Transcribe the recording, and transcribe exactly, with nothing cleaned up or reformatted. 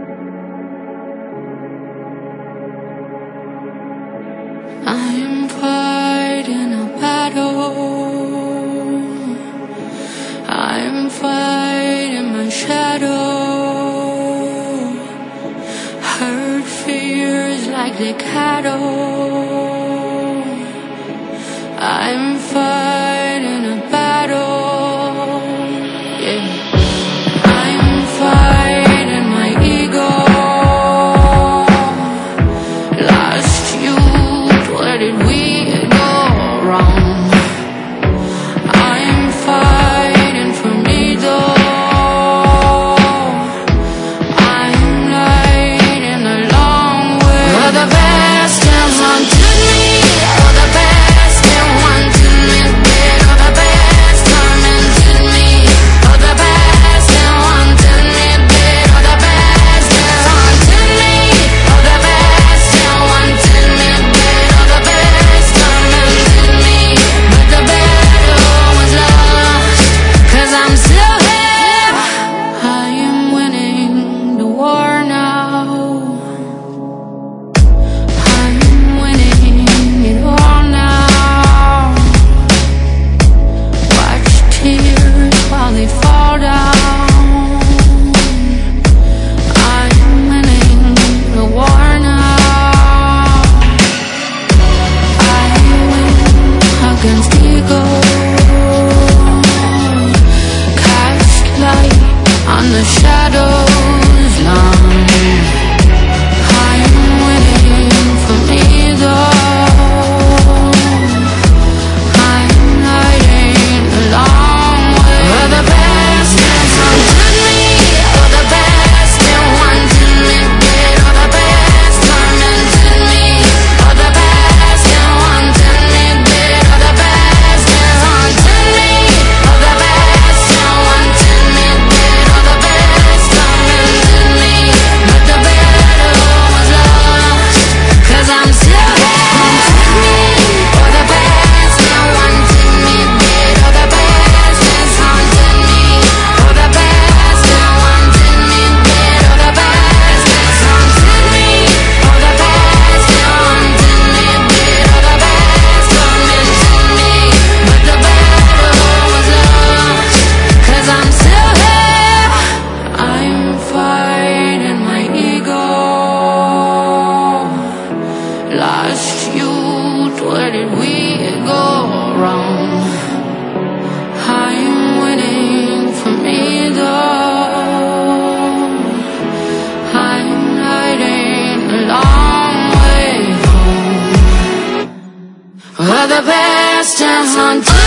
I'm fighting a battle. I'm fighting my shadow. Hurt fears like the cattle. I'm fighting a battle. Yeah. I'm fighting my ego. Lost youth, where did we go wrong? I'm fighting for me though. I'm lighting a long way. For the best and wanted me, for the best and wanted me, for the best tormented me, for the best and wanted me, for the best and wanted me, for the best and wanted me, for the best tormented me, but the battle was lost, 'cause I'm still here. I am winning the war now. I'm winning it all now. Watch tears while they fall down. I'm winning the war now. I win against ego. Cast light on the shadows long. I'm winning for me though. I'm lighting a long way. For the best and wanted me, for the best and wanted me, for the best tormented me, for the best and wanted me, for the best and wanted me, for the best and wanted me, for the best tormented me, but the battle was lost, 'cause I'm still here. For the best and wanted me, for the best and wanted me, for the best and wanted me, for the best and wanted me, for the best and wanted me, for the best tormented me, but the battle was lost, 'cause I'm still here. I'm fighting my ego. Lost youth, where did we go wrong? I'm winning for me though. I'm lighting a long way home. For the best and wanted